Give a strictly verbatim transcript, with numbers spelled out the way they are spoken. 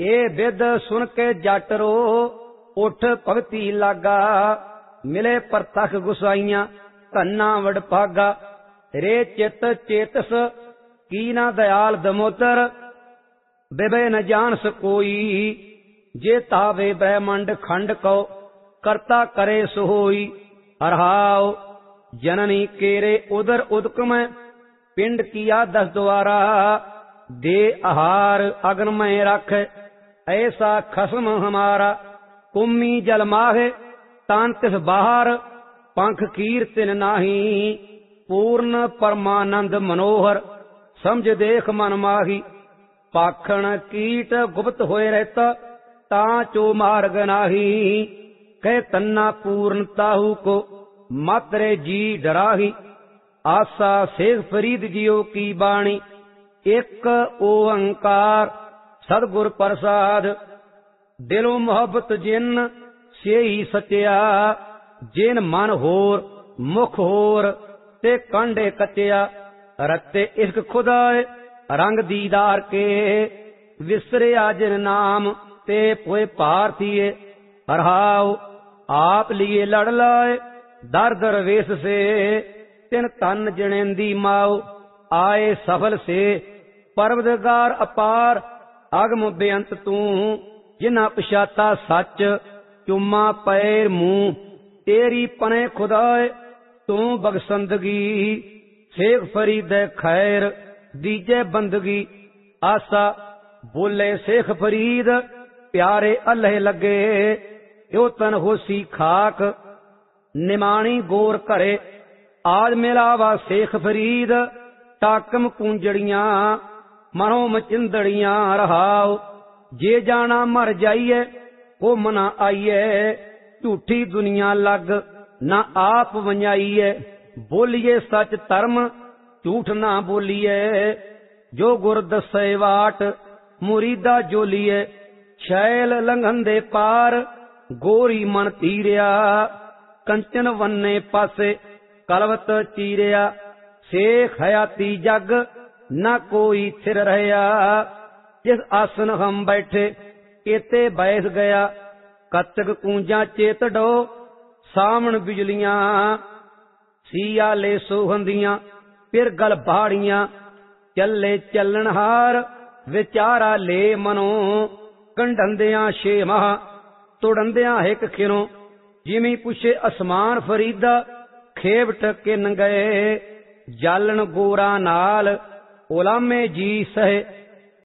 ए बिद सुन के जट रो उठ भगती लागा। मिले परतख गुसाइयां धन्ना वडभागा। रे चित चेतस की ना दयाल दमोदर। बिबे न जानस कोई जे तावे ब्रह्मंड खंड को करता करे सोई। हरहाओ जननी केरे उदर उदक में पिंड किया दस द्वारा। दे आहार अग्न में रख ऐसा खसम हमारा। कुम्मी जल माहे तान तिस बाहर पंख कीर तिन नाही। पूर्ण परमानंद मनोहर समझ देख मन माही। पाखण कीट गुप्त होए रहता ता चो मार्ग नाही। कह तन्ना पूर्ण ताहू को मातरे जी डराही। आसा शेख फरीद जियो की बाणी एक ओंकार सतगुर प्रसाद। दिलों मोहब्बत जिन से ही सचिया। जिन मन होर मुख होर ते कांडे कचिया। रत्ते इश्क खुदाए रंग दीदार के। विसरिया जिन नाम ते पोए पार्थिए। हरहाओ आप लिए लड़ लाए दर दर वेश से। तिन तन जनेंदी माओ आए सफल से। परवदगार अपार अगम बेअंत तू। जिना पछाता सच चुम्मा पैर मुंह। तेरी पने खुदाए तू बगसंदगी। शेख फरीद खैर दीजे बंदगी। आसा बोले शेख फरीद प्यारे अल्लाह लगे। यो तन होसी खाक निमाणी गोर करे। आज मिलावा शेख फरीद टाकम कूंजड़ियां मनो मचिंदड़ियां। रहाओ जे जाना मर जाइए ओ मना आइए। झूठी दुनिया लग ना आप वंजाइए। बोलिए सच धर्म झूठ ना बोलिए। जो गुर दसे वाट मुरीदा जोलिए। शैल लंघन दे पार गोरी मन तीरिया। कंचन वन्ने पासे कलवत चीरिया। शेख हयाती जग ना कोई थिर रहया। जिस आसन हम बैठे केते बैठ गया। कतक कूंजा चेत डो सामन बिजलियां। सिया ले सोहंदियां फिर गल बाड़ियां। चले चलन हार विचारा ले मनो। कंढंदियां छे माह तुड़ंदियां हिक खिरो। जिमी पुछे असमान फरीदा खेव टके न गए। जालन गोरा नाल उलामे जी सहे।